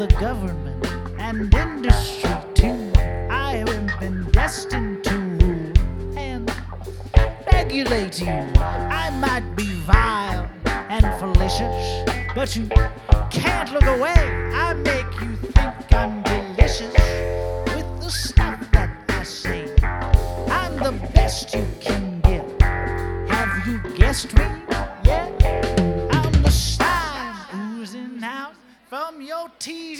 the government and industry too. I have been destined to rule and regulate you. I might be vile and fallacious, but you can't look away. I make you think I'm delicious with the stuff that I say. I'm the best you can get. Have you guessed me? Yeah, I'm the slime oozing out from your TV.